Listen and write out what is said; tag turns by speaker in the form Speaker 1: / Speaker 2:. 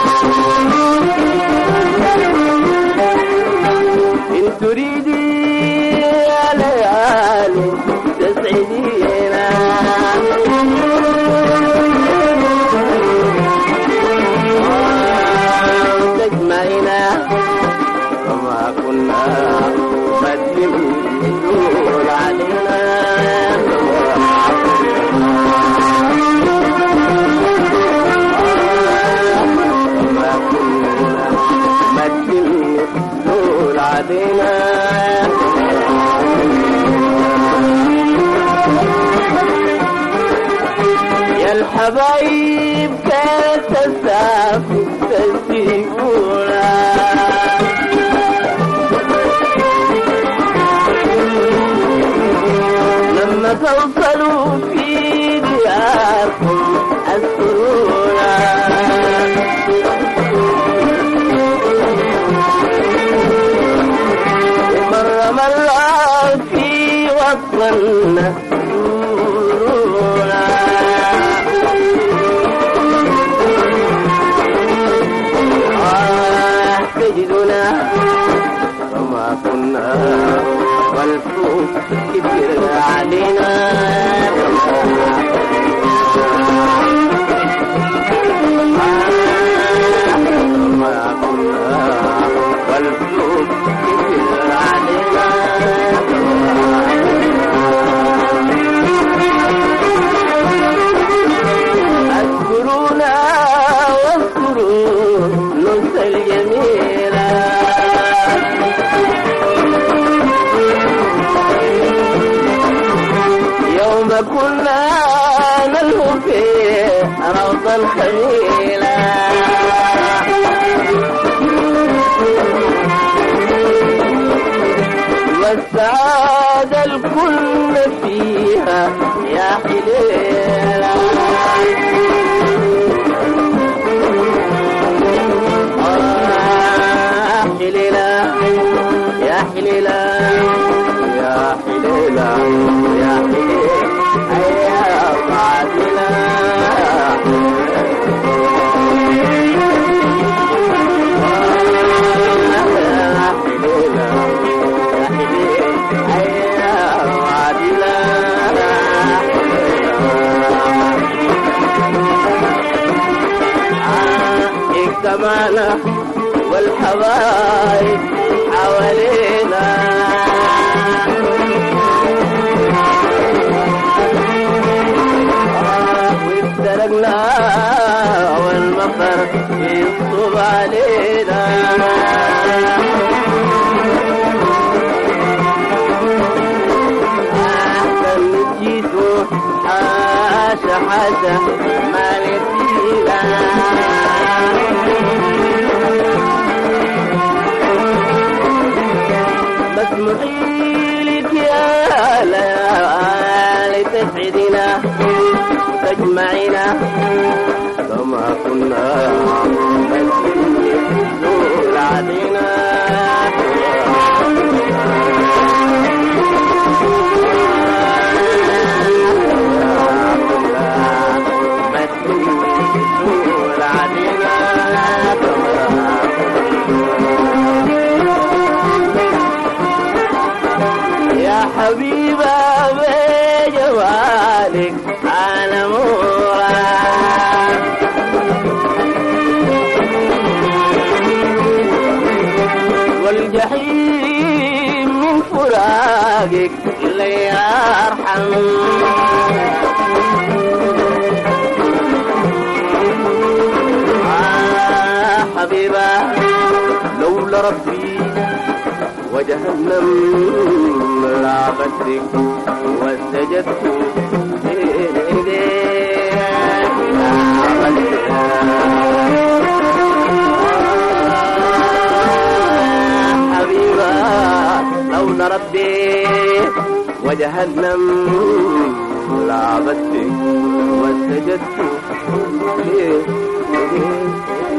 Speaker 1: إن تريدي يا ليالي تسعدينا تجمعنا وما كنا مدين يدور علينا وما كنا مدين يدور علينا يا الحبايب كانت تسافر تسيبونا لما توصلوا في دياركم أسرونا مرة في وطننا زورونا تجدنا وما كنا والفوق كبير علينا وما كنا والفوق كبير علينا اذكرونا واذكروا نص الجميلة يوم كنا نلهو فيه روضا خليلا والسعادة الكل فيها يا حليلا حليلا يا حليلا يا حليلا يا حليلا يا عادلة كمانا والحبايب حوالينا وافترقنا والمطر يصب علينا أحسن جيتوا حاشا حاشا ما نبينا مسموحي لك يا ليالي تسعدنا تجمعنا كما كنا نزول علينا نزول علينا يا حبيبة بجوالك أنا مراد والجحيم من فراقك اللي يرحم حبيبة لولا ربي وجهنم لعبتك وسجدت بين ايديك حبيبة لولا ربي وجهنم لعبتك وسجدت بين ايديك